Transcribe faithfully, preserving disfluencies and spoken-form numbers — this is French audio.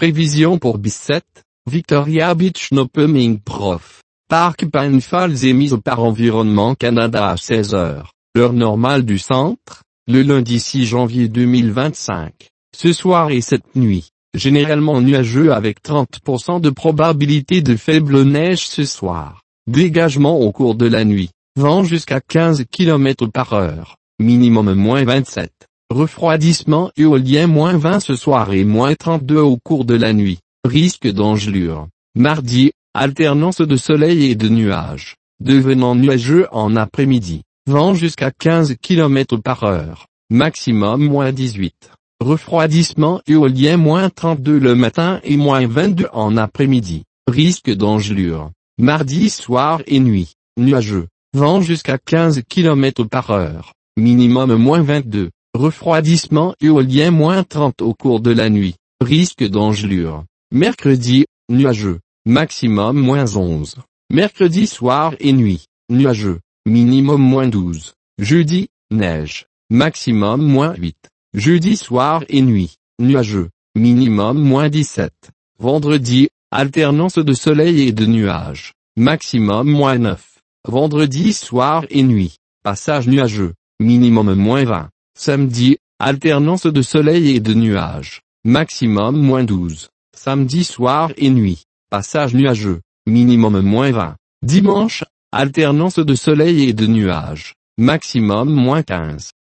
Prévision pour Bicêtre, Victoria Beach No Pumping Prof. Parc Pine Falls émise par Environnement Canada à seize heures, l'heure normale du centre, le lundi six janvier deux mille vingt-cinq. Ce soir et cette nuit, généralement nuageux avec trente pour cent de probabilité de faible neige ce soir. Dégagement au cours de la nuit, vent jusqu'à quinze kilomètres par heure, minimum moins vingt-sept. Refroidissement éolien moins vingt ce soir et moins trente-deux au cours de la nuit. Risque d'engelure. Mardi, alternance de soleil et de nuages, devenant nuageux en après-midi. Vent jusqu'à quinze kilomètres par heure. Maximum moins dix-huit. Refroidissement éolien moins trente-deux le matin et moins vingt-deux en après-midi. Risque d'engelure. Mardi soir et nuit, nuageux. Vent jusqu'à quinze kilomètres par heure. Minimum moins vingt-deux. Refroidissement éolien moins trente au cours de la nuit. Risque d'engelure. Mercredi, nuageux. Maximum moins onze. Mercredi soir et nuit, nuageux. Minimum moins douze. Jeudi, neige. Maximum moins huit. Jeudi soir et nuit, nuageux. Minimum moins dix-sept. Vendredi, alternance de soleil et de nuages. Maximum moins neuf. Vendredi soir et nuit, passage nuageux. Minimum moins vingt. Samedi, alternance de soleil et de nuages. Maximum moins douze. Samedi soir et nuit, passage nuageux. Minimum moins vingt. Dimanche, alternance de soleil et de nuages. Maximum moins quinze.